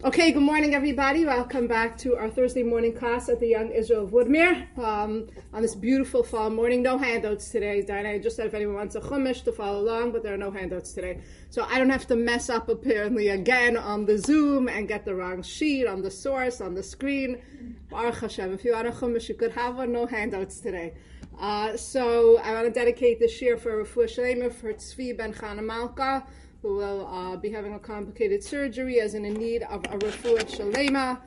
Okay, good morning, everybody. Welcome back to our Thursday morning class at the Young Israel of Woodmere on this beautiful fall morning. No handouts today, Diana. I just said if anyone wants a chumash to follow along, but there are no handouts today. So I don't have to mess up apparently again on the Zoom and get the wrong sheet on the source, on the screen. Baruch Hashem. If you want a chumash, you could have one. No handouts today. So I want to dedicate this year for Refuah Shlema for Tzvi ben Chana Malka, who will be having a complicated surgery as in need of a refuah shalema.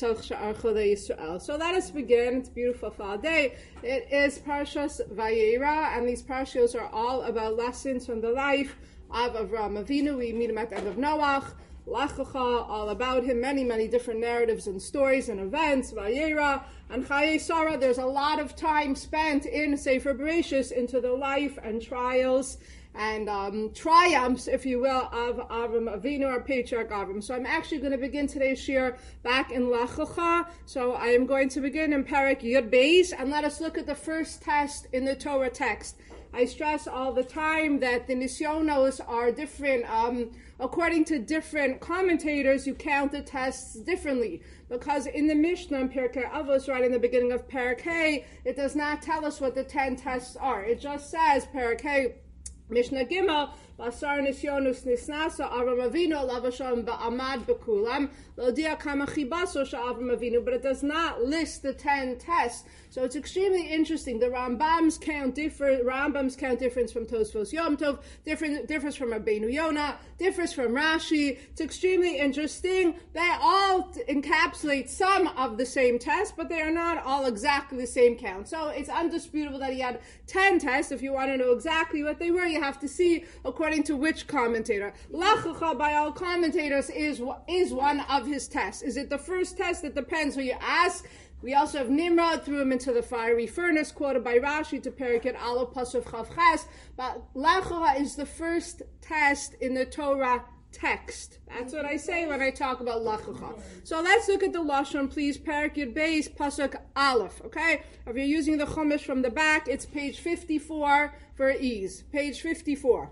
So let us begin. It's a beautiful fall day. It is Parshas Vayera, and these parshas are all about lessons from the life of Avraham Avinu. We meet him at the end of Noach. Lech Lecha, all about him, many different narratives and stories and events. Vayera and Chayei Sarah. There's a lot of time spent in Sefer Bereshis into the life and trials and triumphs, if you will, of Avram Avinu, our patriarch Avram. So I'm actually going to begin today's shir back in Lech Lecha. So I am going to begin in Perek Yud Beis, and let us look at the first test in the Torah text. I stress all the time that the nisyonos are different. According to different commentators, you count the tests differently. Because in the Mishnah, in Pirkei Avos, right in the beginning of Perek Hey, it does not tell us what the 10 tests are. It just says, Perek Hey, Mishnah Gimel, Basar Nisyonus Nisnasa Avram Avinu Lavasham Ba'amad Bekulam Lodia Kama Chibaso Avram Avinu, but it does not list the 10 tests. So it's extremely interesting. The Rambams count difference from Tosfos Yom Tov, differs from Rabbeinu Yonah, differs from Rashi. It's extremely interesting. They all encapsulate some of the same test, but they are not all exactly the same count. So it's undisputable that he had 10 tests. If you want to know exactly what they were, you have to see according to which commentator. Lech Lecha by all commentators is one of his tests. Is it the first test? It depends who you ask. We also have Nimrod, threw him into the fiery furnace, quoted by Rashi to Periket Aleph Pasuk Chav Ches. But Lech Lecha is the first test in the Torah text. That's what I say when I talk about Lech Lecha. So let's look at the Lashon, please. Perek Yud Beis, Pasuk Aleph. Okay? If you're using the Chumash from the back, it's page 54 for ease. Page 54.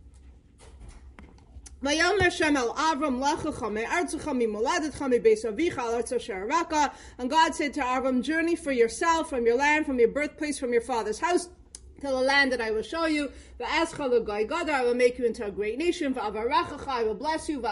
And God said to Avram, journey for yourself from your land, from your birthplace, from your father's house, to the land that I will show you. I will make you into a great nation. I will bless you.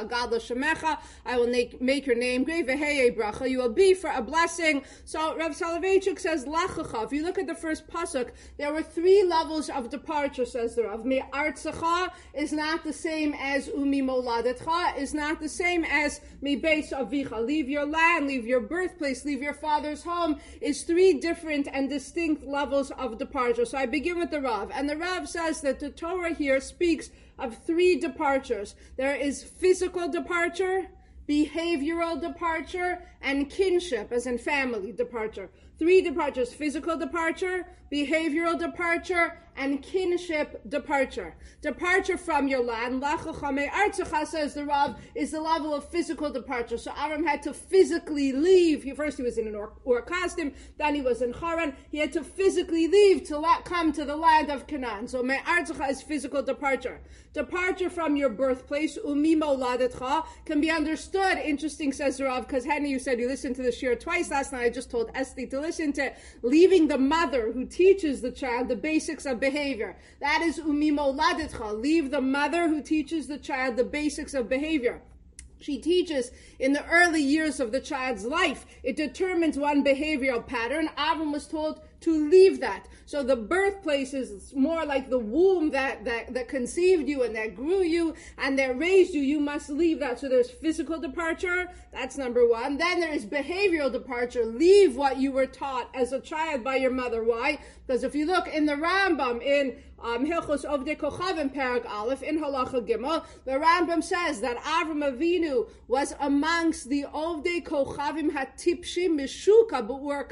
I will make your name great. You will be for a blessing. So Rav Soloveitchik says, Lech Lecha. If you look at the first pasuk, there were 3 levels of departure, says the Rav. Me'artzecha is not the same as umi moladetcha, is not the same as mi beis avicha. Leave your land, leave your birthplace, leave your father's home, is 3 different and distinct levels of departure. So I begin with the Rav. And the Rav says that the Torah here speaks of 3 departures. There is physical departure, behavioral departure, and kinship, as in family departure. 3 departures: physical departure, behavioral departure, and kinship departure. Departure from your land, Lech Lecha me'artzecha, says the Rav, is the level of physical departure. So Avram had to physically leave. First he was in an Ur Kasdim, then he was in Haran. He had to physically leave to come to the land of Canaan. So me'artzecha is physical departure. Departure from your birthplace, umi moladetcha, can be understood. Interesting, says the Rav, because Henny, you said you listened to the shir twice last night. I just told Esti to listen to leaving the mother who teaches the child the basics of behavior. That is umi moladetcha. Leave the mother who teaches the child the basics of behavior. She teaches in the early years of the child's life. It determines one behavioral pattern. Avram was told to leave that. So the birthplace is more like the womb that conceived you and that grew you and that raised you. You must leave that. So there's physical departure. That's number 1. Then there is behavioral departure. Leave what you were taught as a child by your mother. Why? Because if you look in the Rambam, in Hilchos Ovdei Kochavim Perek Aleph, in Halacha Gimel, the Rambam says that Avram Avinu was amongst the Ovdei Kochavim Hatipshim Mishuka B'ur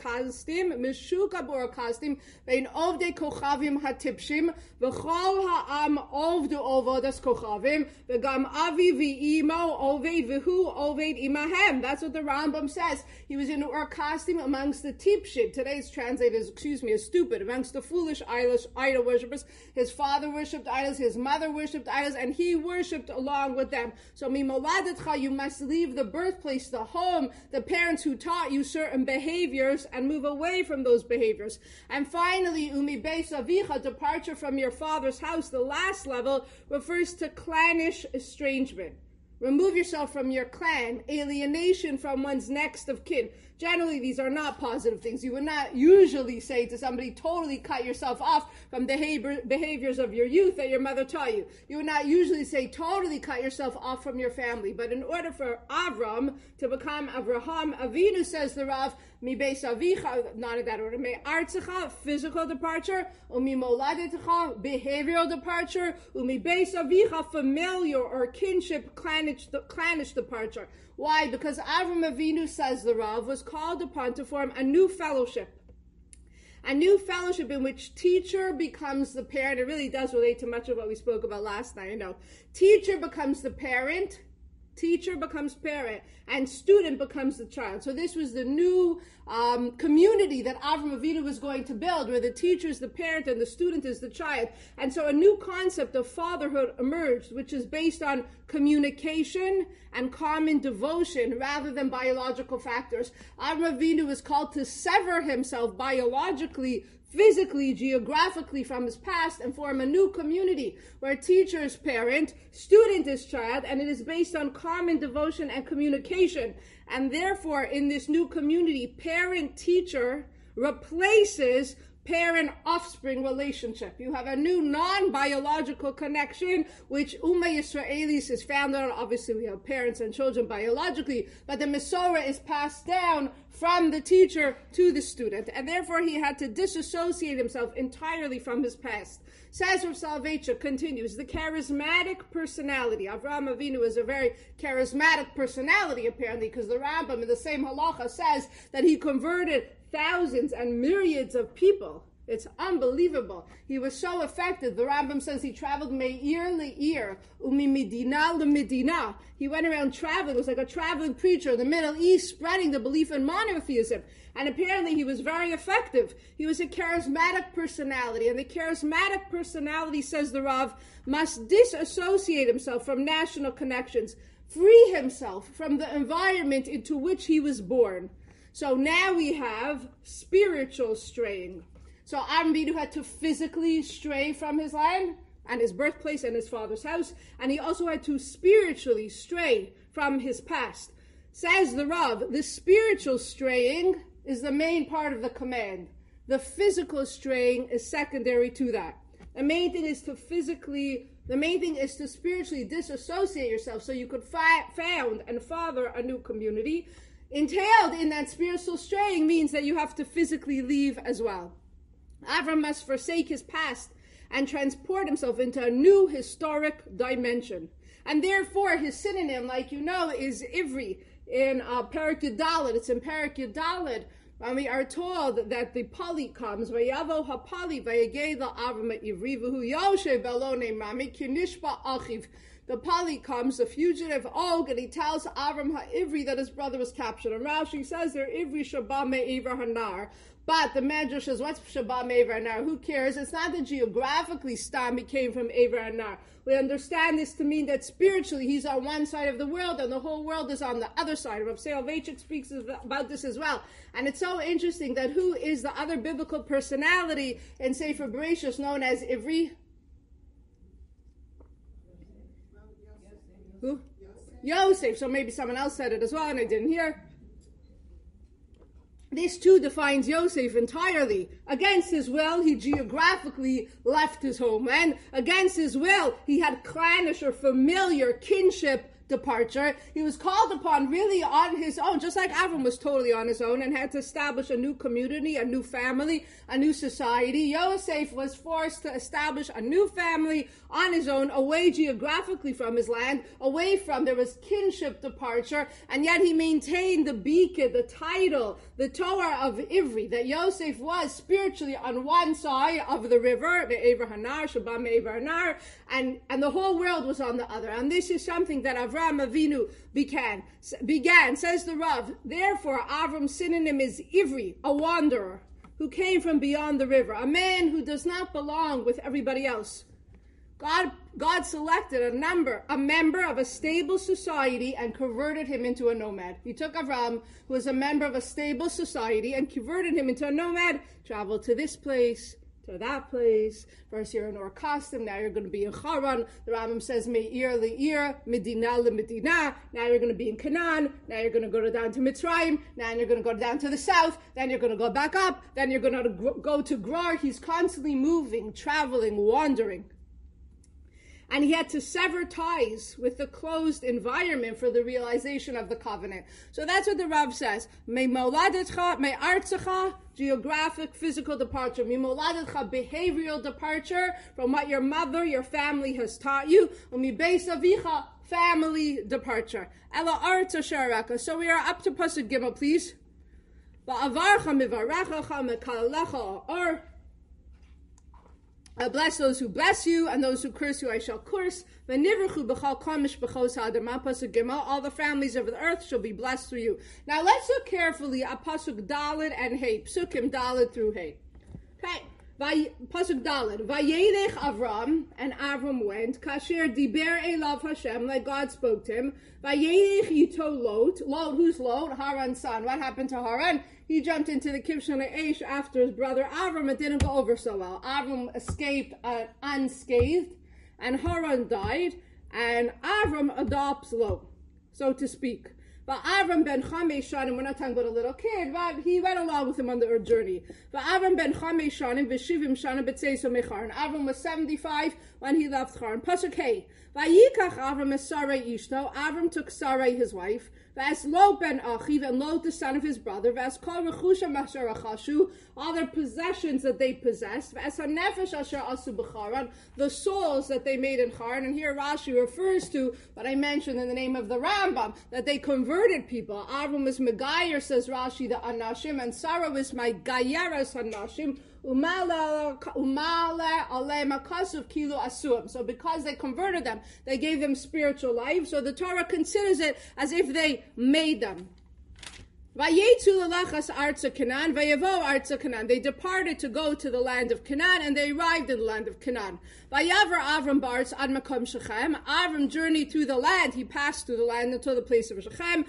Kasdim Vein Ovdei Kochavim Hatipshim V'chol Ha'am Ovdu Ovodas Kochavim V'gam Avi V'imo Oved V'hu Oved Imahem. That's what the Rambam says. He was in Ur Kasdim amongst the Tipshim. Today's translated as stupid, amongst the foolish idol worshippers. His father worshipped idols, his mother worshipped idols, and he worshipped along with them. So mimoladetcha, you must leave the birthplace, the home, the parents who taught you certain behaviors, and move away from those behaviors. And finally, umi beis avicha, departure from your father's house, the last level, refers to clannish estrangement. Remove yourself from your clan, alienation from one's next of kin. Generally, these are not positive things. You would not usually say to somebody, totally cut yourself off from the behaviors of your youth that your mother taught you. You would not usually say, totally cut yourself off from your family. But in order for Avram to become Avraham Avinu, says the Rav, mi beis avicha, not in that order, me artzecha, physical departure, umi moladetecha, behavioral departure, umi beis avicha, familiar or kinship, clannish departure. Why? Because Avram Avinu, says the Rav, was called upon to form a new fellowship. A new fellowship in which teacher becomes the parent. It really does relate to much of what we spoke about last night. Teacher becomes the parent, teacher becomes parent, and student becomes the child. So this was the new community that Avram Avinu was going to build, where the teacher is the parent and the student is the child. And so a new concept of fatherhood emerged, which is based on communication and common devotion rather than biological factors. Avram Avinu was called to sever himself biologically, physically, geographically from his past and form a new community where teacher is parent, student is child, and it is based on common devotion and communication. And therefore, in this new community, parent-teacher replaces parent-offspring relationship. You have a new non-biological connection, which Ummah Yisraelis is founded on. Obviously, we have parents and children biologically, but the Mesorah is passed down from the teacher to the student, and therefore he had to disassociate himself entirely from his past. Says Rav Soloveitchik, continues, the charismatic personality. Avraham Avinu is a very charismatic personality, apparently, because the Rambam in the same halacha says that he converted thousands and myriads of people. It's unbelievable. He was so effective. The Rambam says he traveled me'ir le'ir, umi medina le'medina. He went around traveling. It was like a traveling preacher in the Middle East, spreading the belief in monotheism. And apparently he was very effective. He was a charismatic personality. And the charismatic personality, says the Rav, must disassociate himself from national connections, free himself from the environment into which he was born. So now we have spiritual straying. So Avram Avinu had to physically stray from his land and his birthplace and his father's house, and he also had to spiritually stray from his past. Says the Rav, the spiritual straying is the main part of the command. The physical straying is secondary to that. The main thing is to spiritually disassociate yourself so you could found and father a new community. Entailed in that spiritual straying means that you have to physically leave as well. Avram must forsake his past and transport himself into a new historic dimension. And therefore, his synonym, like you know, is Ivri in Perek Yudalid. It's in Perek Yudalid. And we are told that the Pali comes, Vayavo HaPali, Vayagei Avram Ivri, V'hu Yoshe Belone Mami, Kinishba Achiv. The Pali comes, the fugitive Og, and he tells Avram HaIvri that his brother was captured. And Rashi says there, Ivri Shabbat Me'ever Hanar. But the Medrash says, what's Shabbat Me'ever Hanar? Who cares? It's not that geographically Stam came from Ever Hanar. We understand this to mean that spiritually he's on one side of the world and the whole world is on the other side. Rav Soloveitchik speaks about this as well. And it's so interesting that who is the other biblical personality in Sefer Bereshis known as Ivri? Who? Yosef. So maybe someone else said it as well and I didn't hear. This too defines Yosef entirely. Against his will, he geographically left his homeland. Against his will, he had clannish or familiar kinship departure. He was called upon really on his own, just like Avram was totally on his own and had to establish a new community, a new family, a new society. Yosef was forced to establish a new family on his own, away geographically from his land, there was kinship departure, and yet he maintained the beacon, the title, the Torah of Ivri, that Yosef was spiritually on one side of the river, the Ever Hanar, Shabbat Me'ever Hanar, and the whole world was on the other. And this is something that Avraham Avinu began, says the Rav. Therefore, Avram's synonym is Ivri, a wanderer. who came from beyond the river, a man who does not belong with everybody else. God selected a member of a stable society and converted him into a nomad. He took Avram, who was a member of a stable society, and converted him into a nomad. Traveled to this place, to that place. First you're in Ur Kasdim, now you're going to be in Haran. The Rambam says, Me'ir le'ir, Medina le'Medina. Now you're going to be in Canaan. Now you're going to go down to Mitzrayim. Now you're going to go down to the south. Then you're going to go back up. Then you're going to go to Gerar. He's constantly moving, traveling, wandering. And he had to sever ties with the closed environment for the realization of the covenant. So that's what the Rav says. Me moladetcha, me artzecha, geographic, physical departure. Me moladetcha, behavioral departure from what your mother, your family has taught you. Me beis avicha, family departure. Ela artza sharaka. So we are up to Pasuk Gimel, please. Va'avarcha mivarechacha mekalecha or I bless those who bless you, and those who curse you I shall curse. All the families of the earth shall be blessed through you. Now let's look carefully at Pasuk Daled and Hey. Psukim Daled through Hey. Okay. Pasuk Daled. Vayelech Avram, and Avram went. Kasher diber elav Hashem, like God spoke to him. Vayelech yito Lot. Lot, who's Lot? Haran's son. What happened to Haran? He jumped into the Kibshon Aish after his brother Avram. It didn't go over so well. Avram escaped unscathed, and Haran died, and Avram adopts Lot, so to speak. But Avram ben Chamesh Shanim, we're not talking about a little kid, but he went along with him on the journey. But Avram ben Chamesh Shanim, v'shivim Shanim b'tzeiso mechar. And Avram was 75 when he left Charan. Pasuk Hey. Vayikach Avram es Sarai Ishto. Avram took Sarai his wife. V'as Lot ben Achiv, and Lot the son of his brother. V'as kol rechusha asher achashu, all their possessions that they possessed. V'as hanefesh asher asu b'charan, the souls that they made in Charan. And here Rashi refers to what I mentioned in the name of the Rambam, that they converted people. Avram was Megayer, says Rashi, the Anashim, and Sarah was Megayeres Anashim. So because they converted them, they gave them spiritual life. So the Torah considers it as if they made them. They departed to go to the land of Canaan, and they arrived in the land of Canaan. Avram journeyed through the land. He passed through the land until the place of Shechem.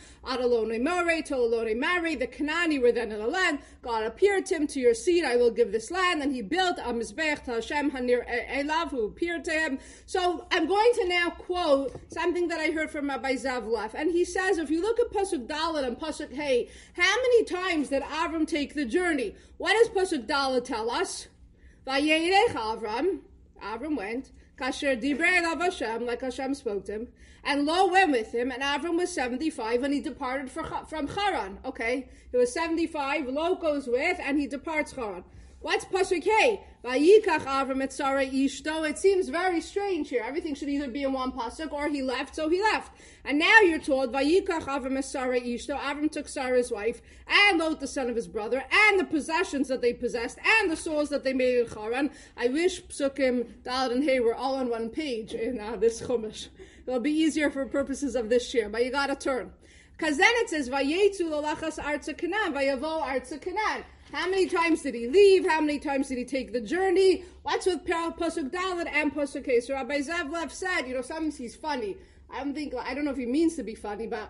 The Canaani were then in the land. God appeared to him, to your seed I will give this land. And he built a mizbech to Hashem Hanir Elav, who appeared to him. So I'm going to now quote something that I heard from Rabbi Zavlev. And he says, if you look at Pasuk Dalet and Pasuk Hey, how many times did Avram take the journey? What does Pasuk Dalet tell us? Vayelech Avram went, Kasher dibrei elav Hashem, like Hashem spoke to him, and Lot went with him, and Avram was 75, and he departed from Haran. Okay, he was 75, Lot goes with, and he departs Haran. What's Pasuk Hey? Vayikach Avram et Sarai Ishto. It seems very strange here. Everything should either be in one pasuk, or he left, so he left. And now you're told, Vayikach Avram et Sarai Ishto. Avram took Sarah's wife, and Lot the son of his brother, and the possessions that they possessed, and the souls that they made in Haran. I wish Psukim, Daled, and Hey were all on one page in this Chumash. It'll be easier for purposes of this year, but you gotta turn. Because then it says, Vayetzu lolachas artza Canaan, Vayavo artza Canaan. How many times did he leave? How many times did he take the journey? What's with Pasuk Dalet and Pasuk Hey? So Rabbi Zavlev said, sometimes he's funny. I don't know if he means to be funny, but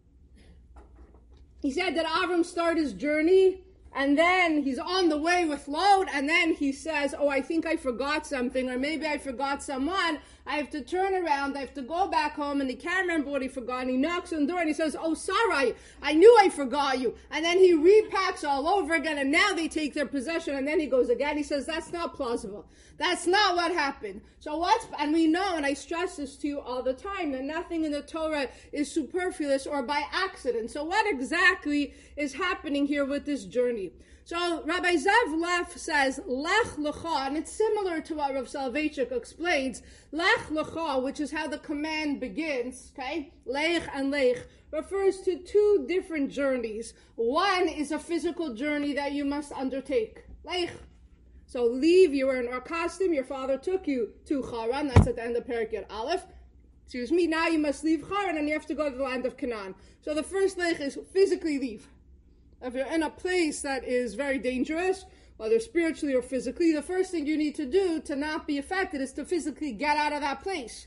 he said that Avram started his journey, and then he's on the way with Lot, and then he says, I think I forgot something, or maybe I forgot someone. I have to turn around, I have to go back home, and he can't remember what he forgot, and he knocks on the door, and he says, Sarai, I knew I forgot you. And then he repacks all over again, and now they take their possession, and then he goes again. He says, that's not plausible. That's not what happened. And we know, and I stress this to you all the time, that nothing in the Torah is superfluous or by accident. So what exactly is happening here with this journey? So Rabbi Zavlev says, Lech Lecha, and it's similar to what Rav Soloveitchik explains. Lech Lecha, which is how the command begins, okay? Lech and Lech, refers to two different journeys. One is a physical journey that you must undertake. Lech. So leave, you were in Ur Kasdim, your father took you to Haran, that's at the end of Perek Yud Aleph. Now you must leave Haran and you have to go to the land of Canaan. So the first Lech is physically leave. If you're in a place that is very dangerous, whether spiritually or physically, the first thing you need to do to not be affected is to physically get out of that place.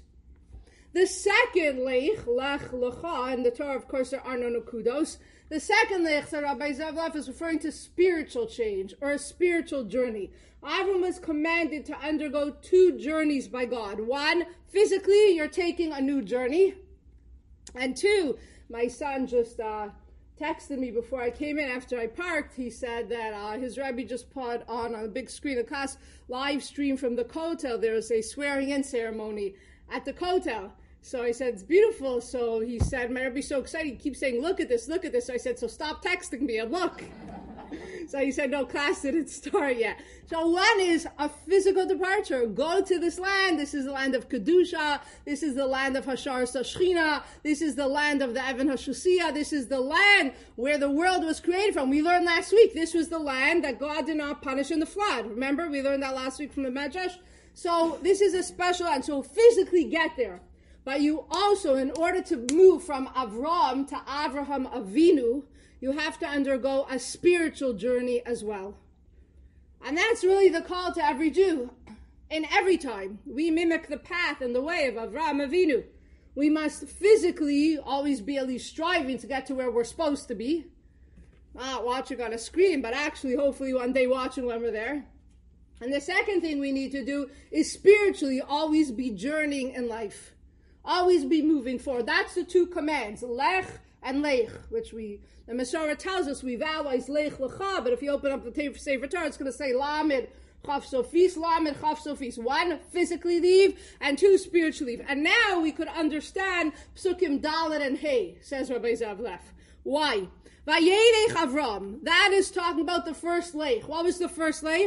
The second lech lecha, in the Torah, of course, there are no nukudos. The second lech, that Rabbi Zev Leff is referring to spiritual change or a spiritual journey. Avram was commanded to undergo 2 journeys by God. 1, physically, you're taking a new journey. And 2, my son just texted me before I came in after I parked. He said that his rabbi just put on a big screen of class live stream from the Kotel. There was a swearing-in ceremony at the Kotel. So I said, it's beautiful. So he said, my rabbi's so excited. He keeps saying, look at this, look at this. So I said, so stop texting me and look. So he said, no, class didn't start yet. So 1 is a physical departure. Go to this land. This is the land of Kedusha. This is the land of Hashar Sashchina. This is the land of the Evan Hashusia. This is the land where the world was created from. We learned last week, this was the land that God did not punish in the flood. Remember, we learned that last week from the Medrash. So this is a special land. So physically get there. But you also, in order to move from Avram to Avraham Avinu, you have to undergo a spiritual journey as well. And that's really the call to every Jew. In every time, we mimic the path and the way of Avraham Avinu. We must physically always be at least striving to get to where we're supposed to be. Not watching on a screen, but actually hopefully one day watching when we're there. And the second thing we need to do is spiritually always be journeying in life. Always be moving forward. That's the 2 commands, lech and lech, which the Masorah tells us we vow is lech lecha, but if you open up the Sefer Torah, it's going to say lamed chaf sofis, lamed chaf sofis. 1, physically leave, and 2, spiritually leave. And now we could understand Psukim Dalet and Hey, says Rabbi Zev Leff. Why? Vayelech Avram. That is talking about the first lech. What was the first lech?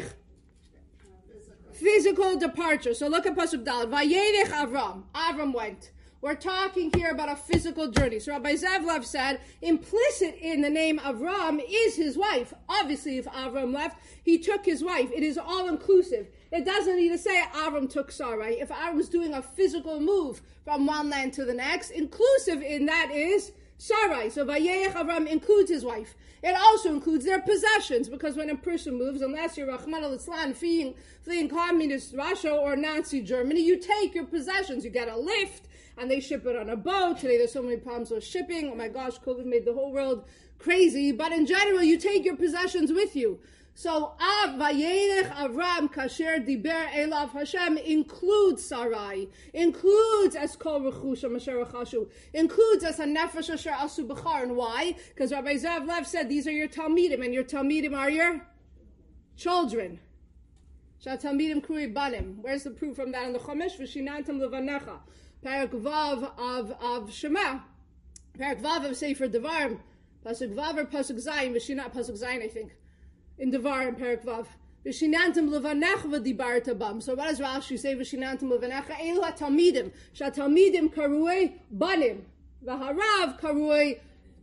Physical departure. So look at Pasuk Dalet. Vayelech Avram. Avram went. We're talking here about a physical journey. So Rabbi Zev Leff said, implicit in the name Avram is his wife. Obviously, if Avram left, he took his wife. It is all inclusive. It doesn't need to say Avram took Sarai. If Avram was doing a physical move from one land to the next, inclusive in that is Sarai. So Vayelech Avram includes his wife. It also includes their possessions, because when a person moves, unless you're Rahman al-Islam fleeing communist Russia or Nazi Germany, you take your possessions. You get a lift, and they ship it on a boat. Today there's so many problems with shipping. Oh my gosh, COVID made the whole world crazy. But in general, you take your possessions with you. So Vayelech Avram kasher diber elav Hashem includes Sarai, includes as kol rechusham asher rechashu, includes as a nefesh asher asu b'char. And why? Because Rabbi Zev Leff said these are your talmidim, and your talmidim are your children. Shat talmidim krui banim. Where's the proof from that in the Chumash? V'shinantam levanecha. Parak Vav of Shema. Parak Vav of Sefer Devarim. Pasuk Vav or Pasuk Zayin. V'shinat Pasuk Zayin, I think. In Devarim, Parak Vav. V'shinantam levanecha v'dibarta bam. So what does Rashi say? V'shinantam levanecha. Elu ha-talmidim. Sha-talmidim karui banim. V'harav karui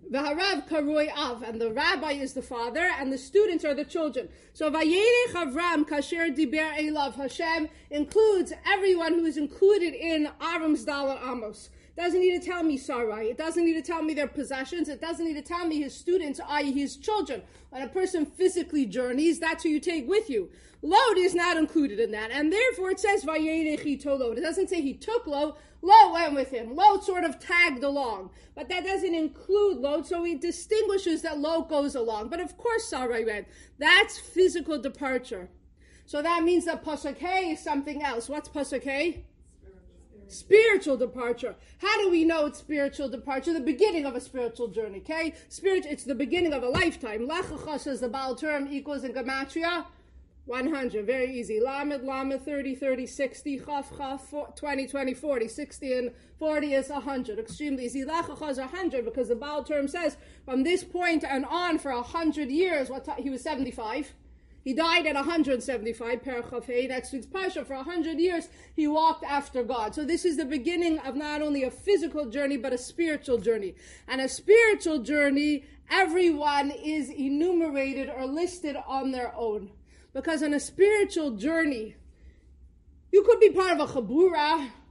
av. And the rabbi is the father, and the students are the children. So Vayelech Avram kasher diber elav Hashem includes everyone who is included in Avram's Dalet Amos. Doesn't need to tell me Sarai. It doesn't need to tell me their possessions. It doesn't need to tell me his students, i.e. his children. When a person physically journeys, that's who you take with you. Lot is not included in that. And therefore it says, Vayelech ito Lot. It doesn't say he took Lot. Lot went with him. Lot sort of tagged along. But that doesn't include Lot, so it distinguishes that Lot goes along. But of course Sarai went. That's physical departure. So that means that Pasuk Hey is something else. What's Pasuk Hey? Spiritual departure. How do we know it's spiritual departure? The beginning of a spiritual journey, okay? It's the beginning of a lifetime. Lechacha, says the Baal term, equals in Gematria 100. Very easy. Lamed, 30, 30, 60. Chaf, 20, 20, 40. 60 and 40 is 100. Extremely easy. Lechacha is 100 because the Baal term says from this point and on for 100 years, he was 75. He died at 175, Perach Hey, next week's Parsha. For 100 years, he walked after God. So this is the beginning of not only a physical journey, but a spiritual journey. And a spiritual journey, everyone is enumerated or listed on their own. Because on a spiritual journey, you could be part of a chabura.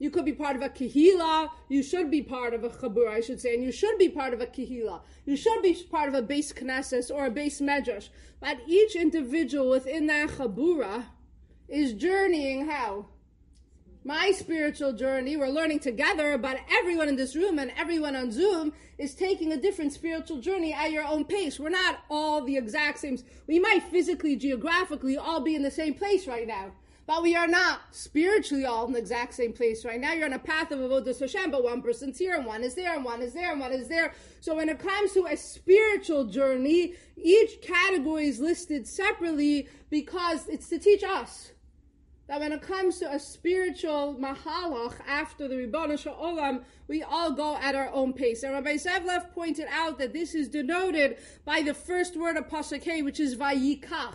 You could be part of a kehila. You should be part of a chabura, I should say. And you should be part of a kehila. You should be part of a base knesses or a base medrash. But each individual within that chabura is journeying how? My spiritual journey, we're learning together, but everyone in this room and everyone on Zoom is taking a different spiritual journey at your own pace. We're not all the exact same. We might physically, geographically all be in the same place right now. But we are not spiritually all in the exact same place right now. You're on a path of Avodas Hashem, but one person's here and one is there and one is there and one is there. So when it comes to a spiritual journey, each category is listed separately because it's to teach us that when it comes to a spiritual mahalach after the Ribbon Shalom, we all go at our own pace. And Rabbi Zevlev pointed out that this is denoted by the first word of Pasuk Hey, which is Vayikach.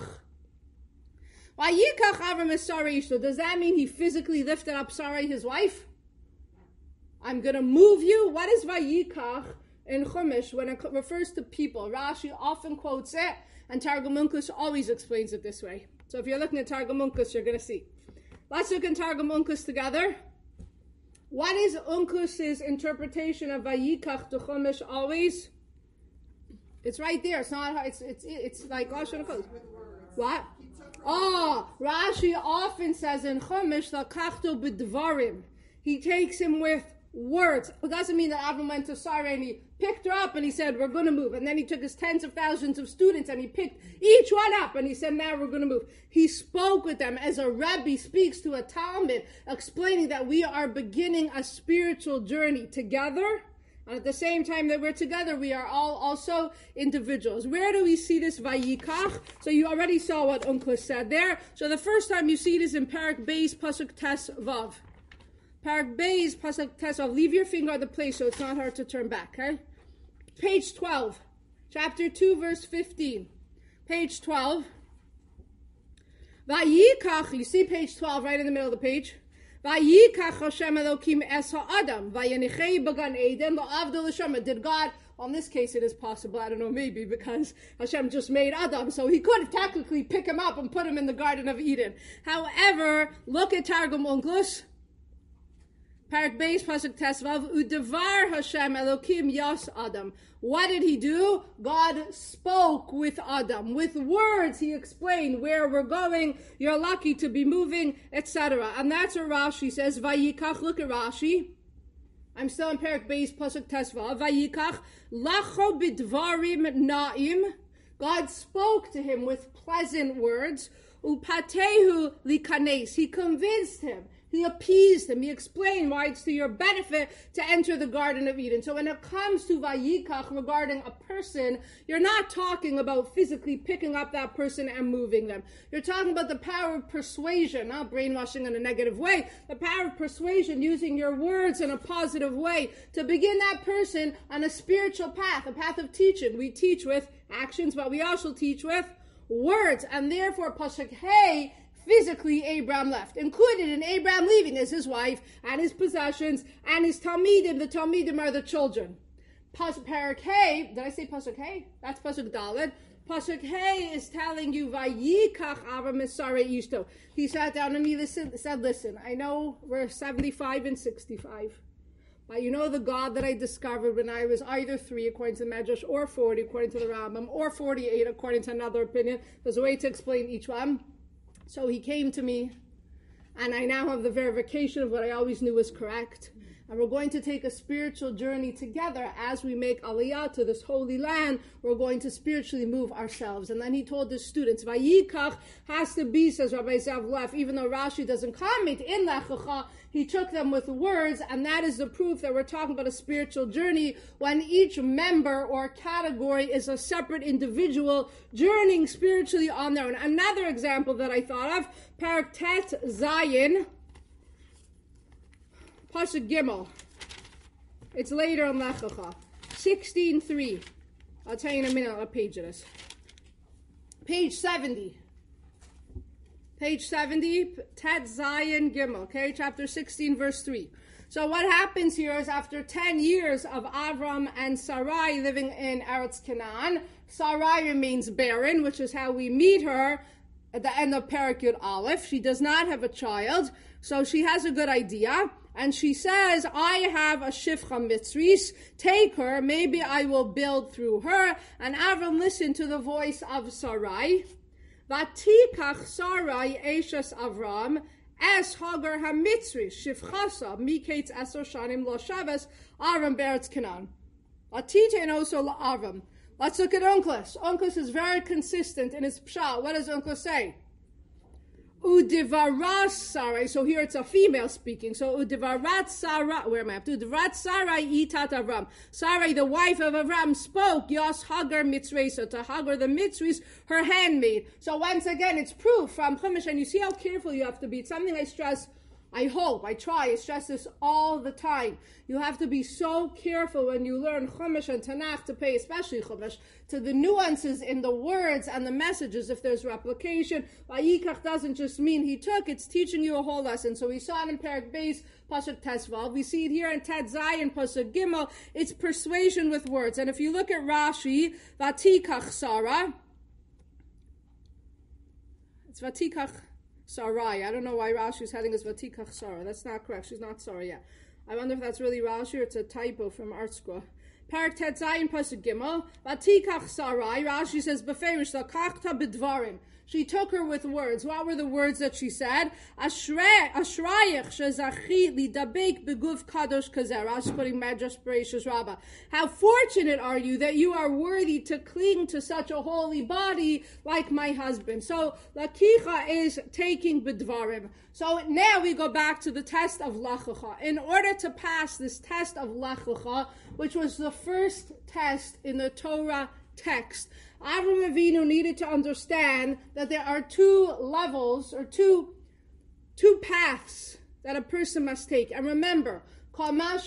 Vayikach Avram es Sarai Ishto. Does that mean he physically lifted up Sarai, his wife? I'm going to move you. What is Vayikach in Chumash when it refers to people? Rashi often quotes it, and Targum Onkelos always explains it this way. So if you're looking at Targum Onkelos, you're going to see. Let's look in Targum Onkelos together. What is Onkelos' interpretation of Vayikach to Chumash always? It's right there. It's not. It's like Lashon HaKodesh. What? Oh, Rashi often says in Chumash, Lakachto b'dvarim. He takes him with words. It doesn't mean that Avram went to Sarah and he picked her up and he said, we're going to move. And then he took his tens of thousands of students and he picked each one up and he said, now we're going to move. He spoke with them as a Rebbe speaks to a Talmud, explaining that we are beginning a spiritual journey together. And at the same time that we're together, we are all also individuals. Where do we see this Vayikach? So you already saw what Onkelos said there. So the first time you see it is in Parak Beis, Pasuk Tes Vav. Parak Beis, Pasuk Tes Vav. Leave your finger at the place so it's not hard to turn back, okay? Page 12. Chapter 2, verse 15. Page 12. Vayikach. You see page 12 right in the middle of the page? Vayikach Hashem Elokim es ha'adam vayanichei b'gan Eden la'avdol l'shama. Did God, well in this case it is possible, I don't know, maybe because Hashem just made Adam, so he could technically pick him up and put him in the Garden of Eden. However, look at Targum Onkelos. Parak Beis Pasuk Tes Vav Udevar Hashem Elokim Yas Adam. What did he do? God spoke with Adam. With words, he explained where we're going. You're lucky to be moving, etc. And that's what Rashi says. Vayikach, look at Rashi. I'm still in Parak Beis Pasuk Tes Vav. Vayikach Lacho Bidvarim Na'im. God spoke to him with pleasant words. Upatehu Likanes. He convinced him. He appeased him. He explained why it's to your benefit to enter the Garden of Eden. So when it comes to Vayikach regarding a person, you're not talking about physically picking up that person and moving them. You're talking about the power of persuasion, not brainwashing in a negative way. The power of persuasion, using your words in a positive way to begin that person on a spiritual path, a path of teaching. We teach with actions, but we also teach with words. And therefore, Pasuk Hey, physically Abraham left. Included in Abraham leaving is his wife and his possessions and his Talmidim. The Talmidim are the children. Parak Hey, did I say Pasuk Hey? That's Pasuk Dalet. Pasuk Hey is telling you, Vayikach Avram es Sarai Ishto. He sat down and he said, listen, I know we're 75 and 65. But you know the God that I discovered when I was either 3, according to the Medrash, or 40, according to the Rambam, or 48, according to another opinion. There's a way to explain each one. So he came to me, and I now have the verification of what I always knew was correct. And we're going to take a spiritual journey together as we make Aliyah to this holy land. We're going to spiritually move ourselves. And then he told his students, Vayikach has to be, says Rabbi Zavlev, even though Rashi doesn't comment in Lechacha, he took them with words, and that is the proof that we're talking about a spiritual journey when each member or category is a separate individual journeying spiritually on their own. Another example that I thought of, Parak Tet Zayin, Pasuk Gimel. It's later in Lechacha. 16:3. I'll tell you in a minute what page it is. Page 70. Page 70, Tet Zayin Gimel, okay, chapter 16, verse 3. So what happens here is after 10 years of Avram and Sarai living in Eretz Canaan, Sarai remains barren, which is how we meet her. at the end of Perek Yud Aleph. She does not have a child, so she has a good idea. And she says, I have a Shifcha Mitzris, take her, maybe I will build through her. And Avram listened to the voice of Sarai. Vatikach Sarai Eshes Avram, Es Hagar HaMitzris, Shifchasa, Miketz Esor Shanim Lo Shabbos, Avram Beretz Canaan. Vatite and also Avram. Let's look at Onkelos. Onkelos is very consistent in his pshat. What does Onkelos say? Udivaras Sarai. So here it's a female speaking. So Udivarat Sarai. Where am I? Udivarat Sarai itat Avram. Sarai, the wife of Avram, spoke. Yos Hagar Mitzresa. To Hagar the Mitzris, her handmaid. So once again, it's proof from Chumash. And you see how careful you have to be. It's something I stress. I stress this all the time. You have to be so careful when you learn Chumash and Tanakh to pay, especially Chumash, to the nuances in the words and the messages. If there's replication, Vayikach doesn't just mean he took, it's teaching you a whole lesson. So we saw it in Perek Beis, Pasuk Tesvav. We see it here in Tet Zayin, Pasuk Gimel. It's persuasion with words. And if you look at Rashi, Vatikach Sarah, it's Vatikach Sarai. I don't know why Rashi's heading is Vatikach Sarah. That's not correct. She's not Sarah yet. I wonder if that's really Rashi or it's a typo from ArtScroll. Perek Tet Zayin Pasuk Gimel. Vatikach Sarai. Rashi says beferish lakachta b'dvarim. She took her with words. What were the words that she said? Ashrayich shezachi lidabek beguf kadosh kazer. Rashi putting Medrash Bereishis Rabbah. How fortunate are you that you are worthy to cling to such a holy body like my husband. So lakicha is taking b'dvarim. So now we go back to the test of lachacha. In order to pass this test of lachacha, which was the first test in the Torah text, Avram Avinu needed to understand that there are two levels or two paths that a person must take. And remember, the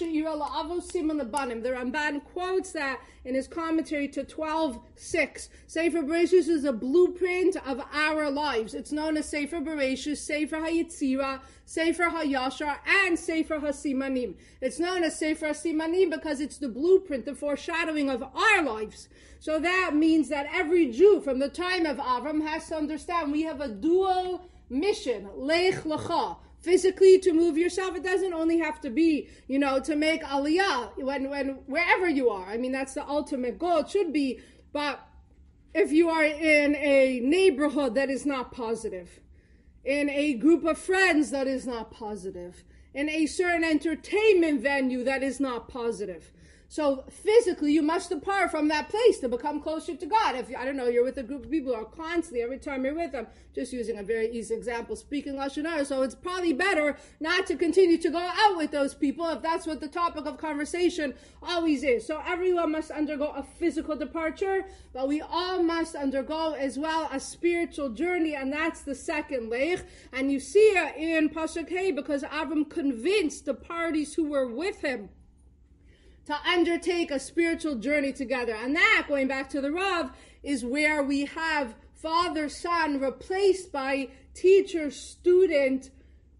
Ramban quotes that in his commentary to 12:6. Sefer Bereshis is a blueprint of our lives. It's known as Sefer Bereshis, Sefer HaYetzirah, Sefer HaYashar, and Sefer HaSimanim. It's known as Sefer HaSimanim because it's the blueprint, the foreshadowing of our lives. So that means that every Jew from the time of Avram has to understand we have a dual mission, Lech Lecha. Physically, to move yourself, it doesn't only have to be, to make aliyah when wherever you are. I mean, that's the ultimate goal. It should be. But if you are in a neighborhood that is not positive, in a group of friends that is not positive, in a certain entertainment venue that is not positive, so physically, you must depart from that place to become closer to God. If, you're with a group of people who are constantly, every time you're with them, just using a very easy example, speaking Lashon Hara, so it's probably better not to continue to go out with those people if that's what the topic of conversation always is. So everyone must undergo a physical departure, but we all must undergo as well a spiritual journey, and that's the second leich. And you see it in Pasuk Hey, because Avram convinced the parties who were with him to undertake a spiritual journey together. And that, going back to the Rav, is where we have father-son replaced by teacher-student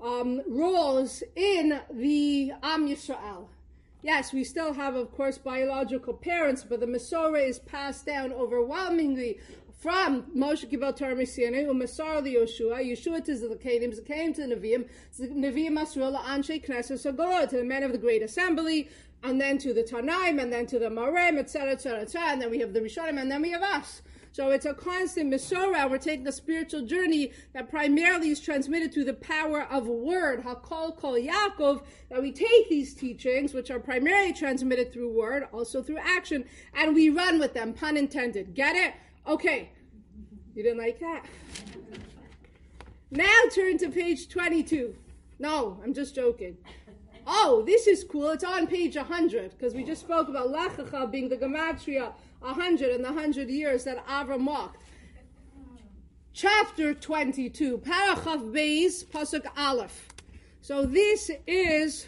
roles in the Am Yisrael. Yes, we still have, of course, biological parents, but the Masorah is passed down overwhelmingly from Moshe Kibbel Torah Messianei, Umasar Yoshua, Yeshua to the Zakanim to the Nevi'im, Nevi'im Masrul Anshe Knesset Sagorah, to the men of the Great Assembly, and then to the Tanaim, and then to the Marem, etc., etc., etc., and then we have the Rishonim, and then we have us. So it's a constant Mesorah. We're taking a spiritual journey that primarily is transmitted through the power of word, Hakol Kol Yaakov, that we take these teachings, which are primarily transmitted through word, also through action, and we run with them, pun intended. Get it? Okay. You didn't like that? Now turn to page 22. No, I'm just joking. Oh, this is cool. It's on page 100, because we just spoke about Lechacha being the Gematria 100 and the 100 years that Avram walked. Chapter 22, Parachav Beis, Pasuk Aleph. So this is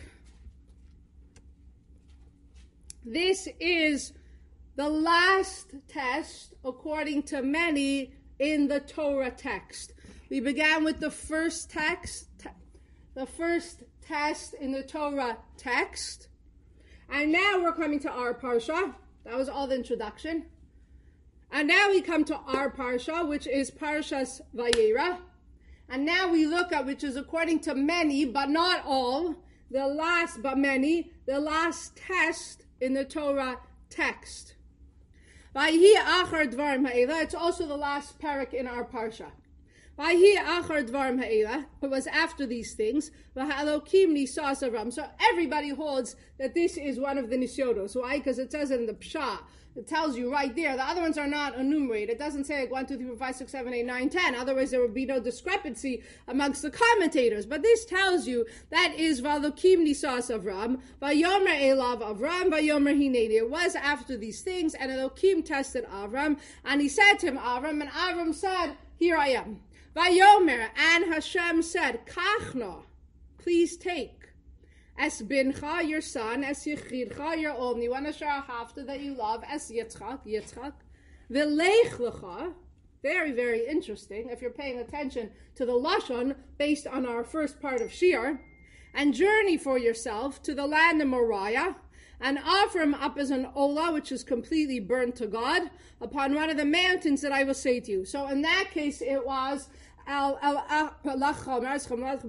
the last test, according to many, in the Torah text. We began with the first test in the Torah text. And now we're coming to our Parsha. That was all the introduction. And now we come to our parsha, which is Parshas Vayera. And now we look at, which is according to many, but not all, the last test in the Torah text. Vayhi achar dvarim ha'ela. It's also the last parak in our parsha. Vayhi achar dvarim ha'ela. It was after these things. V'ha'elokim nisas Avram. So everybody holds that this is one of the nisyonos. Why? Because it says in the Psha. It tells you right there. The other ones are not enumerated. It doesn't say like 1, 2, 3, 4, 5, 6, 7, 8, 9, 10. Otherwise, there would be no discrepancy amongst the commentators. But this tells you that is Valokim Nisas Avram, Vayomer Elav Avram, Vayomer Hineni. It was after these things, and Elokim tested Avram, and he said to him, Avram, and Avram said, here I am. Vayomer, and Hashem said, Kachna, please take. Es bincha, your son, es yichidcha, your only one, asher ahavta, that you love, es Yitzchak, v'leich lecha, very, very interesting, if you're paying attention to the Lashon, based on our first part of Shir, and journey for yourself to the land of Moriah, and offer him up as an olah, which is completely burnt to God, upon one of the mountains that I will say to you. So in that case, it was God is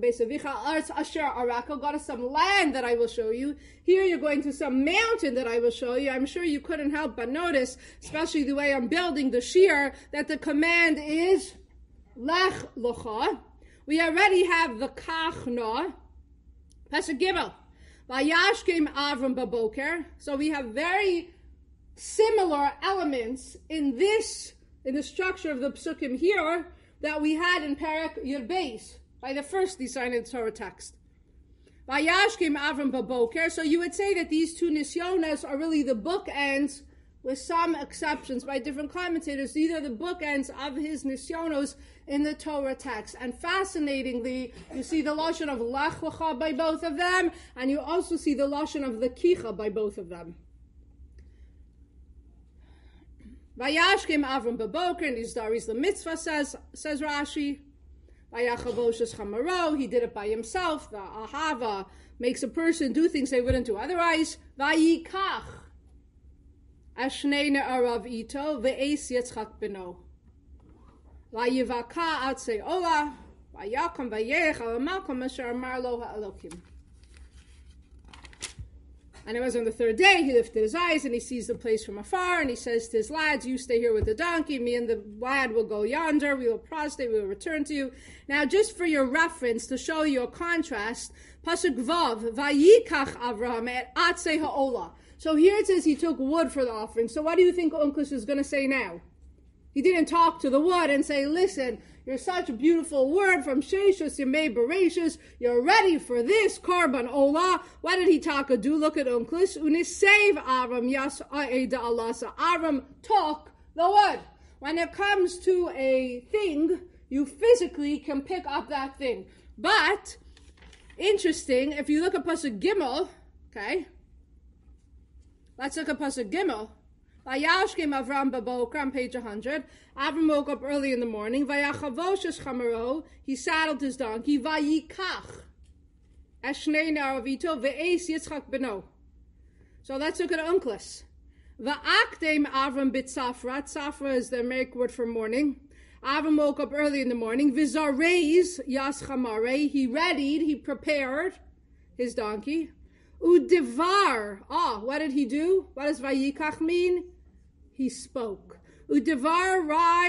some land that I will show you. Here you're going to some mountain that I will show you. I'm sure you couldn't help but notice, especially the way I'm building the shir, that the command is lech lecha. We already have the kachna. Pasuk Gimel. Vayashkem Avram baboker. So we have very similar elements in the structure of the psukim here that we had in Parak Yud Beis, by the first design Torah text. Vayashkem Avram baboker. So you would say that these two nisyonos are really the bookends, with some exceptions by different commentators. These are the bookends of his nisyonos in the Torah text. And fascinatingly, you see the lashon of lech lecha by both of them, and you also see the lashon of the kicha by both of them. Vayashkem Avram baboker, and Izdaris the mitzvah, says Rashi. Vayachavoshes chamaro, he did it by himself. The ahava makes a person do things they wouldn't do otherwise. Vayikach ashnei ne'arav ito ve'es Yitzchak beno. Vayivaka atzei ola vayakam vayech al malkom asher amar lo ha'elokim. And it was on the third day, he lifted his eyes and he sees the place from afar, and he says to his lads, you stay here with the donkey, me and the lad will go yonder, we will prostrate, we will return to you. Now, just for your reference, to show you a contrast, Pasuk Vav, Vayikach Avraham et Atzei Ha'olah. So here it says he took wood for the offering. So what do you think Onkelos is going to say now? He didn't talk to the wood and say, listen, you're such a beautiful word from Sheshus Yemei Bereshus. You're ready for this Korban Olah. What did he talk to do? Look at Onkelos. Unisev Avram Yas A'eda Allah. So Avram took the wood. When it comes to a thing, you physically can pick up that thing. But, interesting, if you look at Pasuk Gimel, okay, let's look at Pasuk Gimel. Vayashkem Avram baboker on page 100. Avram woke up early in the morning. Vayachavoshes chamaro. He saddled his donkey. Vayikach ashnei ne'aravito ve'es Yitzchak beno. So let's look at Onkelos. Va'akdem Avram bit safra. Safra is the American word for morning. Avram woke up early in the morning. Vizareis yas chamare. He readied, he prepared his donkey. Udevar. What did he do? What does Vayikach mean? He spoke. Udevar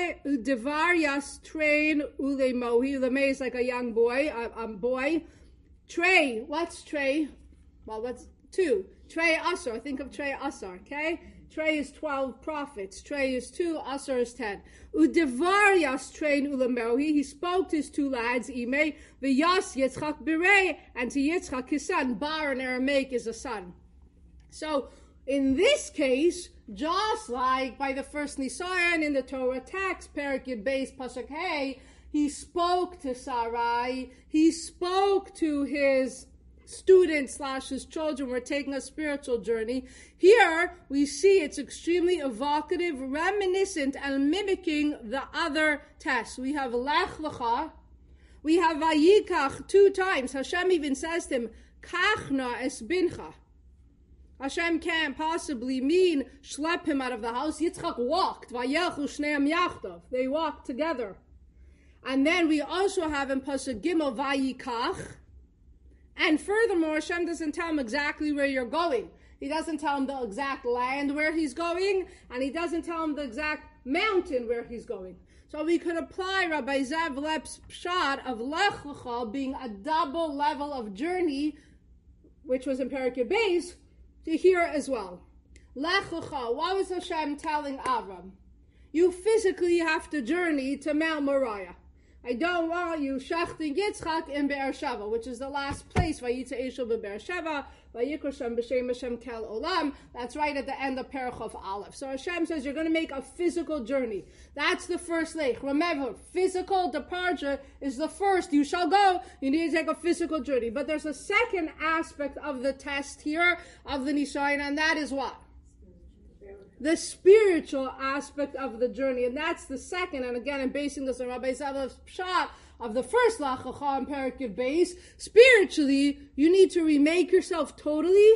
yas train ule mohi. Lemei is like a young boy, a boy. Trey. What's Trey? Well, that's 2. Trey Asar. Think of Trey Asar, okay? Trey is 12 prophets. Trey is 2. Asar is 10. Udevar yas train ule mohi. He spoke to his 2 lads, Imei, v'yas Yitzchak birei, and to Yitzchak his son. Bar in Aramaic is a son. So, in this case, just like by the first Nisayan in the Torah text, Perek Yud Beis Pasuk Hey, he spoke to Sarai, he spoke to his students / his children were taking a spiritual journey. Here we see it's extremely evocative, reminiscent, and mimicking the other tests. We have Lech Lecha, we have Vayikach 2 times. Hashem even says to him, Kachna es bincha. Hashem can't possibly mean schlep him out of the house. Yitzchak walked. Vayelchu shneim yachdav. They walked together. And then we also have in Pasuk Gimel Vayikach. And furthermore, Hashem doesn't tell him exactly where you're going. He doesn't tell him the exact land where he's going, and he doesn't tell him the exact mountain where he's going. So we could apply Rabbi Zev Lep's pshat of Lech Lecha being a double level of journey, which was in Perikei Beis, to here as well. Lech Lecha, what was Hashem telling Avram? You physically have to journey to Mount Moriah. I don't want you shachting Yitzchak in Be'er Sheva, which is the last place. Vayitza Eshel be'Be'er Sheva, vayikra Shem b'Shem Hashem kel olam. That's right at the end of Perachov Aleph. So Hashem says you're going to make a physical journey. That's the first lake. Remember, physical departure is the first. You shall go. You need to take a physical journey. But there's a second aspect of the test here of the Nisayon, and that is what? The spiritual aspect of the journey, and that's the second. And again, I'm basing this on Rabbi Zavav's pshat of the first Lech Lecha and Perikei Beis. Spiritually, you need to remake yourself totally,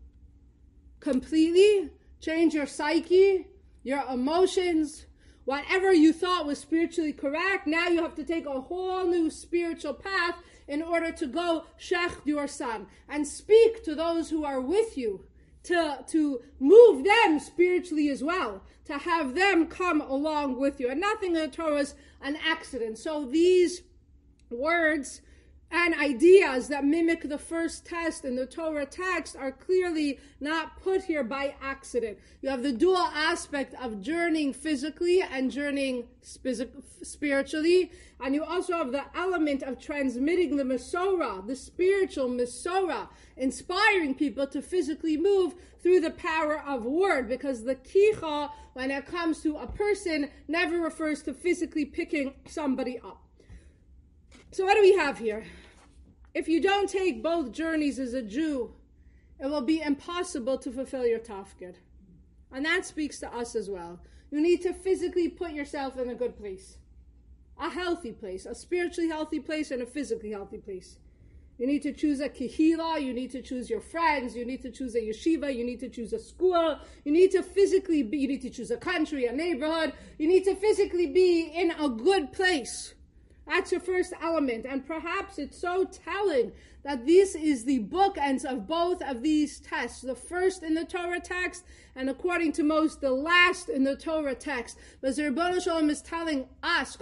completely, change your psyche, your emotions, whatever you thought was spiritually correct. Now you have to take a whole new spiritual path in order to go shecht your son and speak to those who are with you. To move them spiritually as well, to have them come along with you. And nothing in the Torah is an accident. So these words and ideas that mimic the first test in the Torah text are clearly not put here by accident. You have the dual aspect of journeying physically and journeying spiritually, and you also have the element of transmitting the Mesorah, the spiritual Mesorah, inspiring people to physically move through the power of word, because the kicha, when it comes to a person, never refers to physically picking somebody up. So what do we have here? If you don't take both journeys as a Jew, it will be impossible to fulfill your tafkid. And that speaks to us as well. You need to physically put yourself in a good place. A healthy place, a spiritually healthy place and a physically healthy place. You need to choose a kehila, you need to choose your friends, you need to choose a yeshiva, you need to choose a school, you need to physically be, you need to choose a country, a neighborhood, you need to physically be in a good place. That's your first element, and perhaps it's so telling that this is the bookends of both of these tests. The first in the Torah text, and according to most, the last in the Torah text. But Ribono Shel Olam is telling us,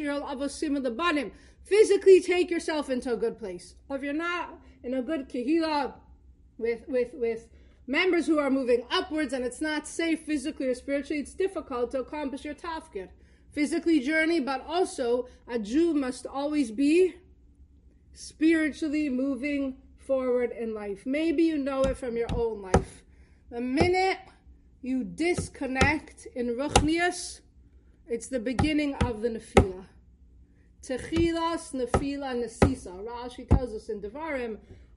physically take yourself into a good place. Or if you're not in a good kehila with members who are moving upwards and it's not safe physically or spiritually, it's difficult to accomplish your tafkid. Physically journey, but also a Jew must always be spiritually moving forward in life. Maybe you know it from your own life. The minute you disconnect in Ruchnius, it's the beginning of the Nefila. Techilas, Nefila, Nesisa. Rashi tells us in Devarim,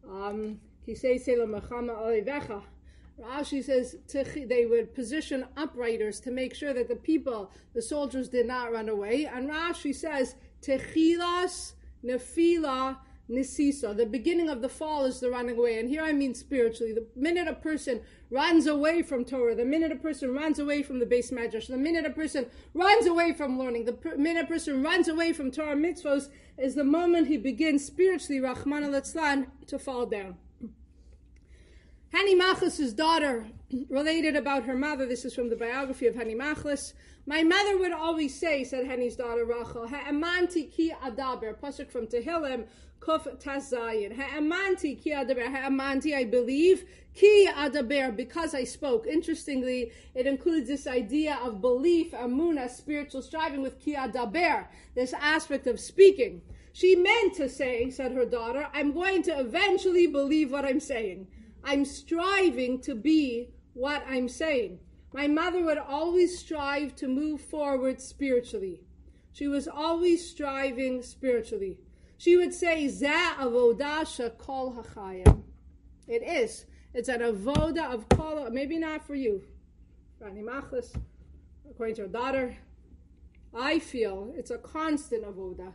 Rashi says they would position upriders to make sure that the soldiers did not run away. And Rashi says, Techilas, Nefila, Nisisa. The beginning of the fall is the running away. And here I mean spiritually. The minute a person runs away from Torah, the minute a person runs away from the Beis Medrash, the minute a person runs away from learning, the minute a person runs away from Torah mitzvos, is the moment he begins spiritually, Rachmana litzlan, to fall down. Hani Machlis' daughter related about her mother. This is from the biography of Hani Machlis. My mother would always say, said Hani's daughter Rachel, Ha'amanti ki adaber, pasuk from Tehillim, Kuf Tazayin. Ha'amanti ki adaber, Ha'amanti, I believe, ki adaber, because I spoke. Interestingly, it includes this idea of belief, amuna, spiritual striving with ki adaber, this aspect of speaking. She meant to say, said her daughter, I'm going to eventually believe what I'm saying. I'm striving to be what I'm saying. My mother would always strive to move forward spiritually. She was always striving spiritually. She would say, Zeh avodah shekol hachayim. It is. It's an avodah of kol, maybe not for you, Rani Machlis, according to her daughter. I feel it's a constant avodah.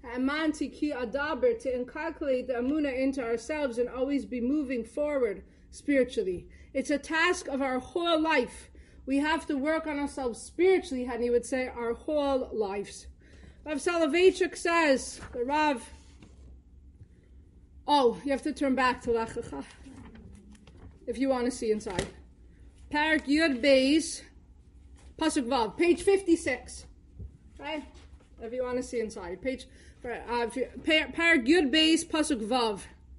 Ha'amanti ki adaber, to inculcate the amuna into ourselves and always be moving forward spiritually. It's a task of our whole life. We have to work on ourselves spiritually, and he would say our whole lives. Rav Soloveitchik says, the Rav, you have to turn back to Lech Lecha if you want to see inside. Parak Yud Beis, Pasuk Vav, page 56. Right? If you want to see inside. Parak Yud Beis, Pasuk Vav.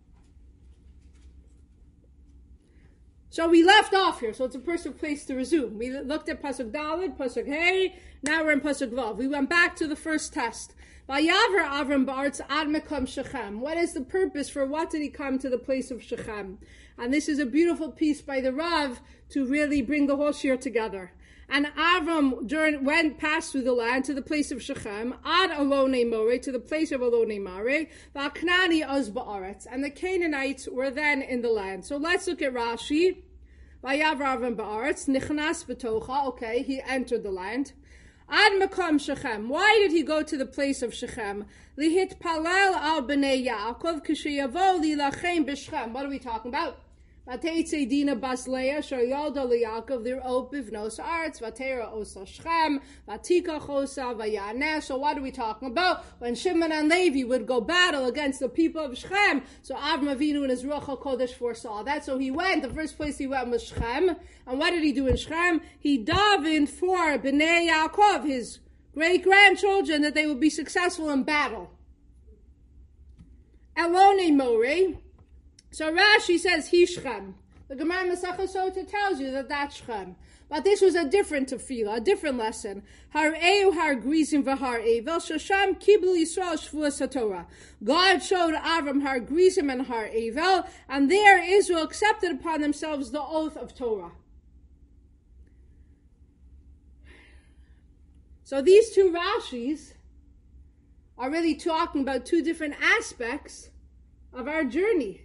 So we left off here, so it's a perfect place to resume. We looked at Pasuk Daled, Pasuk Hey, now we're in Pasuk Vav. We went back to the first test. Vayaver Avram ba'aretz ad mekom Shechem. What is the purpose? For what did he come to the place of Shechem? And this is a beautiful piece by the Rav to really bring the whole shir together. And Avram passed through the land to the place of Shechem, ad Alone More, to the place of Alone Mare, va'Knani oz ba'aretz, and the Canaanites were then in the land. So let's look at Rashi. Vayav Avram ba'aretz, nichnas b'tocha, okay, he entered the land. Ad mekom Shechem, why did he go to the place of Shechem? Lihit palel al b'nei Yaakov, k'sheyavo lilachem b'Shechem. What are we talking about? Vateitze Dina bas Leah, Shoyolda liYaakov, Lir'ot bivnos arts, Vatera osa Shechem, Vatikach osa, Vayaneh. So what are we talking about? When Shimon and Levi would go battle against the people of Shechem, so Avram Avinu and his Ruach HaKodesh foresaw that. So he went, the first place he went was Shechem. And what did he do in Shechem? He davened for Bnei Yaakov, his great-grandchildren, that they would be successful in battle. Elone More. So Rashi says, he Shechem. The Gemara Masechah Sota tells you that that's Shechem. But this was a different tefillah, a different lesson. Har Ehu har Grizim v'har Evel, Shosham kiblu Yisrael shvuas haTorah. God showed Avram har Grizim and har Evel, and there Israel accepted upon themselves the oath of Torah. So these two Rashis are really talking about two different aspects of our journey.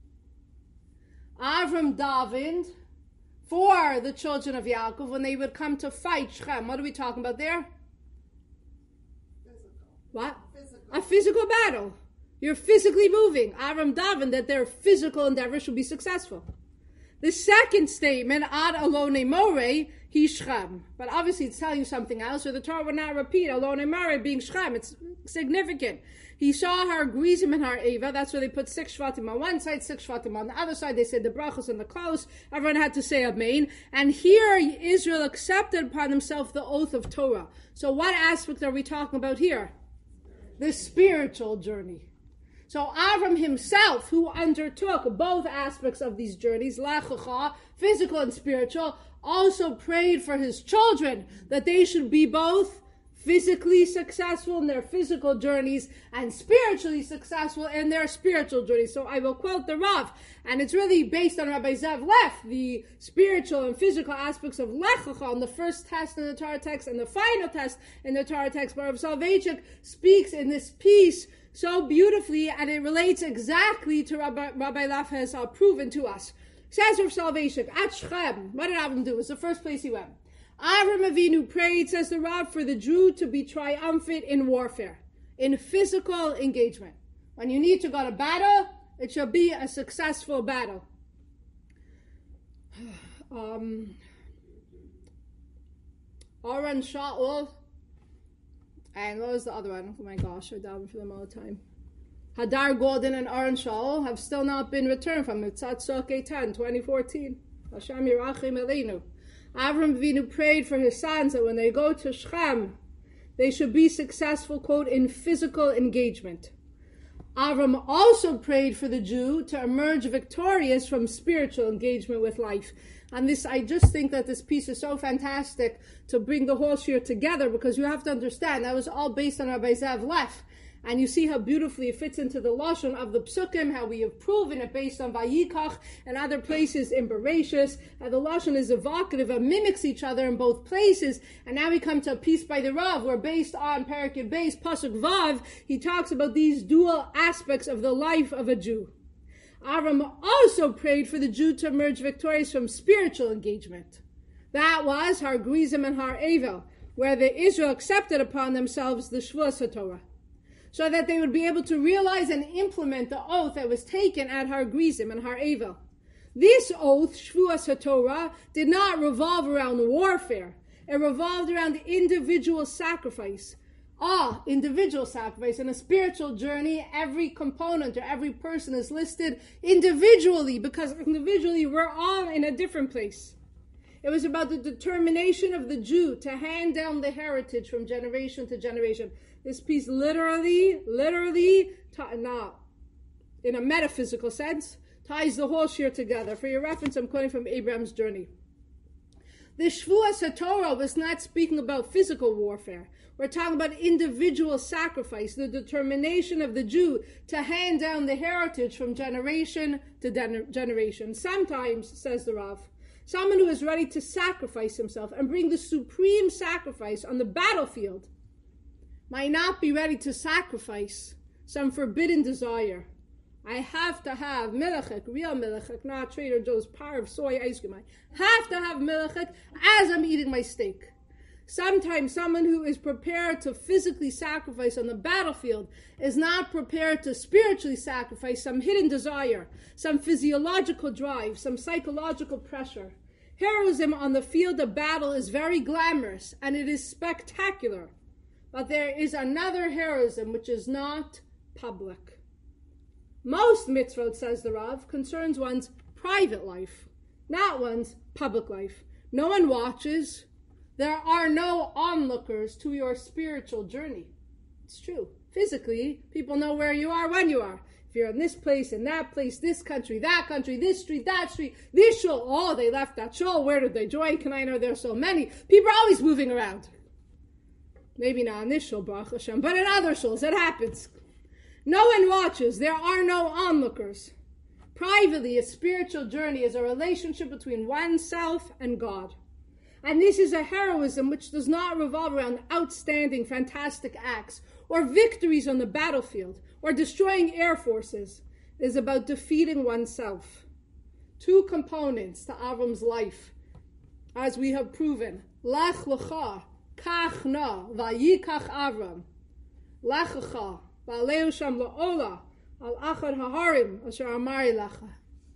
Avram davened for the children of Yaakov when they would come to fight Shechem. What are we talking about there? Physical. What? Physical. A physical battle. You're physically moving. Avram davened that their physical endeavor should be successful. The second statement, Ad Alone More, he Shechem. But obviously it's telling you something else, or the Torah would not repeat Alone More being Shechem. It's significant. He saw her Grizim and her Eva. That's where they put 6 Shvatim on one side, 6 Shvatim on the other side. They said the brachos and the klaus. Everyone had to say Amen. And here Israel accepted upon himself the oath of Torah. So what aspect are we talking about here? The spiritual journey. So Avram himself, who undertook both aspects of these journeys, Lech Lecha, physical and spiritual, also prayed for his children that they should be both physically successful in their physical journeys and spiritually successful in their spiritual journeys. So I will quote the Rav, and it's really based on Rabbi Zev Leff, the spiritual and physical aspects of Lech Lecha on the first test in the Torah text and the final test in the Torah text. But Rav Soloveitchik speaks in this piece so beautifully, and it relates exactly to Rabbi Leff has proven to us. Says Rav Soloveitchik, at Shechem, what did Avram do? It's the first place he went. Avram Avinu prayed, says the Rav, for the Jew to be triumphant in warfare, in physical engagement. When you need to go to battle, it shall be a successful battle. Aron Shaul, and what was the other one? Oh my gosh, I daven for them all the time. Hadar Golden and Aron Shaul have still not been returned from Mitzat Sokei 10, 2014. Hashem Yirachim Eleinu. Avram Avinu prayed for his sons that when they go to Shechem, they should be successful, quote, in physical engagement. Avram also prayed for the Jew to emerge victorious from spiritual engagement with life. And this, I just think that this piece is so fantastic to bring the whole shir together, because you have to understand that was all based on Rabbi Zev Leff. And you see how beautifully it fits into the lashon of the psukim, how we have proven it based on Vayikach and other places in Bereshis. And the lashon is evocative and mimics each other in both places. And now we come to a piece by the Rav, where based on Parak Yud Beis, Pasuk Vav, he talks about these dual aspects of the life of a Jew. Avram also prayed for the Jew to emerge victorious from spiritual engagement. That was Har Grizim and Har Evel, where the Israel accepted upon themselves the Shvuas HaTorah, so that they would be able to realize and implement the oath that was taken at Har Grizim and Har Evel. This oath, Shvuas HaTorah, did not revolve around warfare. It revolved around individual sacrifice. Individual sacrifice. In a spiritual journey, every component or every person is listed individually, because individually we're all in a different place. It was about the determination of the Jew to hand down the heritage from generation to generation. This piece literally, not in a metaphysical sense, ties the whole shir together. For your reference, I'm quoting from Abraham's journey. The Shvuas HaTorah was not speaking about physical warfare. We're talking about individual sacrifice, the determination of the Jew to hand down the heritage from generation to generation. Sometimes, says the Rav, someone who is ready to sacrifice himself and bring the supreme sacrifice on the battlefield might not be ready to sacrifice some forbidden desire. I have to have milachik, real milachik, not Trader Joe's par of soy ice cream. I have to have milachik as I'm eating my steak. Sometimes someone who is prepared to physically sacrifice on the battlefield is not prepared to spiritually sacrifice some hidden desire, some physiological drive, some psychological pressure. Heroism on the field of battle is very glamorous and it is spectacular. But there is another heroism which is not public. Most mitzvot, says the Rav, concerns one's private life, not one's public life. No one watches. There are no onlookers to your spiritual journey. It's true. Physically, people know where you are when you are. If you're in this place, in that place, this country, this street, this shul. Oh, they left that shul. Where did they join? Can I know there's so many? People are always moving around. Maybe not in this shul, Baruch Hashem, but in other shuls, it happens. No one watches. There are no onlookers. Privately, a spiritual journey is a relationship between oneself and God. And this is a heroism which does not revolve around outstanding, fantastic acts or victories on the battlefield or destroying air forces. It is about defeating oneself. Two components to Avram's life, as we have proven. Lech lecha, kach na, vayikach Avram. Lech lecha, va'aleu sham la'ola, al achad haharim, asher amari lecha.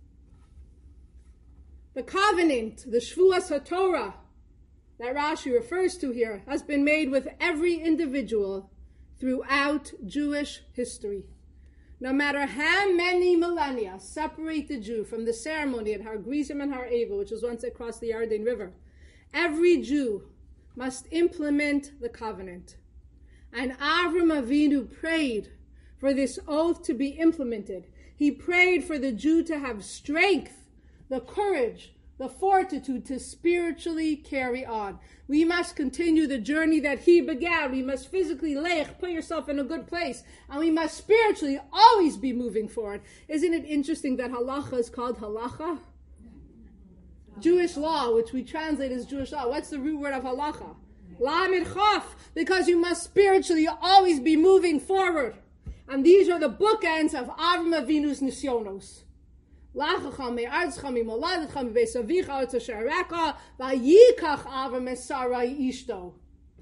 The covenant, the Shvuas HaTorah, that Rashi refers to here, has been made with every individual throughout Jewish history. No matter how many millennia separate the Jew from the ceremony at Har Gerizim and Har Eva, which was once across the Yarden River, every Jew must implement the covenant. And Avram Avinu prayed for this oath to be implemented. He prayed for the Jew to have strength, the courage, the fortitude to spiritually carry on. We must continue the journey that he began. We must physically put yourself in a good place. And we must spiritually always be moving forward. Isn't it interesting that halacha is called halacha? Jewish law, which we translate as Jewish law. What's the root word of halacha? Lamed chaf. Because you must spiritually always be moving forward. And these are the bookends of Avram Avinu's nisyonos. Lachacham me'artzcham mimoladetcham ve'savicha artz asher reka vayikach Avram es Sarai ishto.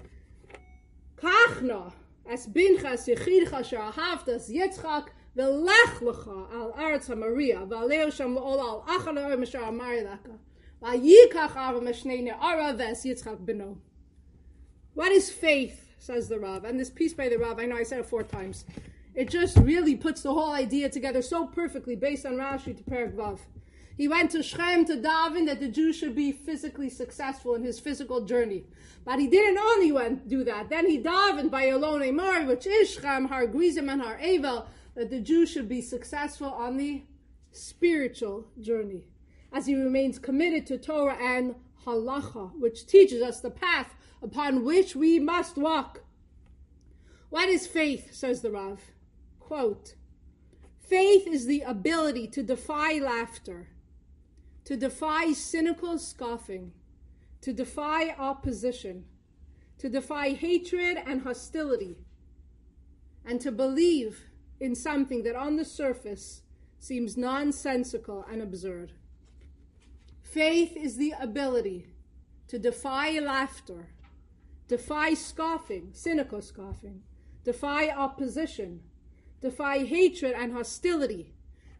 Kachna es binchas yechidcha asher ahavtas Yitzchak ve'lech lecha al artz hamaria va'aleu sham la'ola al achad ha'orim asher amari lecha vayikach Avram es shnei ne'ara ve'es Yitzchak beno. What is faith, says the Rav? And this piece by the Rav, I know I said it 4 times. It just really puts the whole idea together so perfectly based on Rashi to Perek Vav. He went to Shechem to daven that the Jew should be physically successful in his physical journey. But he didn't only do that. Then he davened by Elonei Mari, which is Shechem, Har Gerizim, and Har Evel, that the Jew should be successful on the spiritual journey, as he remains committed to Torah and Halacha, which teaches us the path upon which we must walk. What is faith, says the Rav? Quote, faith is the ability to defy laughter, to defy cynical scoffing, to defy opposition, to defy hatred and hostility, and to believe in something that on the surface seems nonsensical and absurd. Faith is the ability to defy laughter, defy scoffing, cynical scoffing, defy opposition, defy hatred and hostility,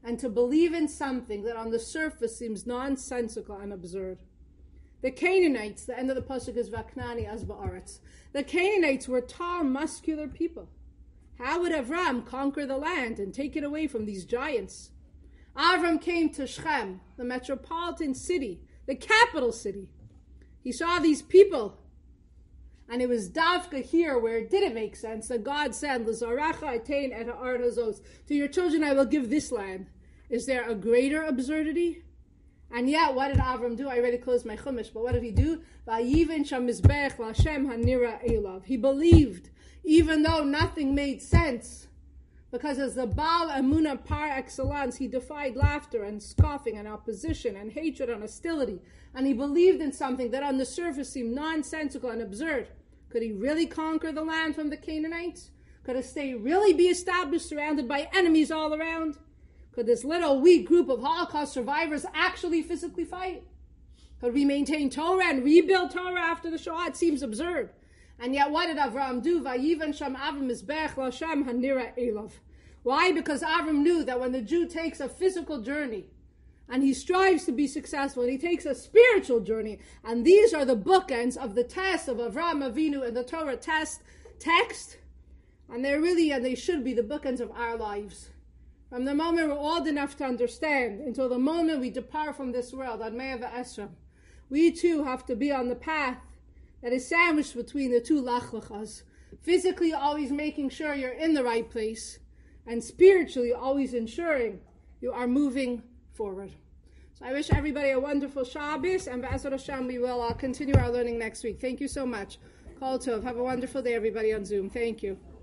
and to believe in something that on the surface seems nonsensical and absurd. The Canaanites, the end of the pasuk is Vaknani as ba'aretz. The Canaanites were tall, muscular people. How would Avram conquer the land and take it away from these giants? Avram came to Shechem, the metropolitan city, the capital city. He saw these people, and it was Davka here where it didn't make sense that God said, "L'zarecha atein et ha'aretz hazos." To your children I will give this land. Is there a greater absurdity? And yet, what did Avram do? I already closed my chumash, but what did he do? Vayivin sham mizbech l'Hashem hanira elav. He believed, even though nothing made sense. Because as the Baal Emunah par excellence, he defied laughter and scoffing and opposition and hatred and hostility. And he believed in something that on the surface seemed nonsensical and absurd. Could he really conquer the land from the Canaanites? Could a state really be established surrounded by enemies all around? Could this little weak group of Holocaust survivors actually physically fight? Could we maintain Torah and rebuild Torah after the Shoah? It seems absurd. And yet what did Avram do? Vayivan sham Avram mizbech l'Hashem hanira elav. Why? Because Avram knew that when the Jew takes a physical journey and he strives to be successful and he takes a spiritual journey, and these are the bookends of the test of Avram Avinu and the Torah text, and they should be the bookends of our lives. From the moment we're old enough to understand until the moment we depart from this world, Ad Mea V'Esra, we too have to be on the path that is sandwiched between the two lachlachas. Physically always making sure you're in the right place, and spiritually always ensuring you are moving forward. So I wish everybody a wonderful Shabbos, and B'ezras Hashem we will continue our learning next week. Thank you so much. Kol Tov. Have a wonderful day, everybody on Zoom. Thank you.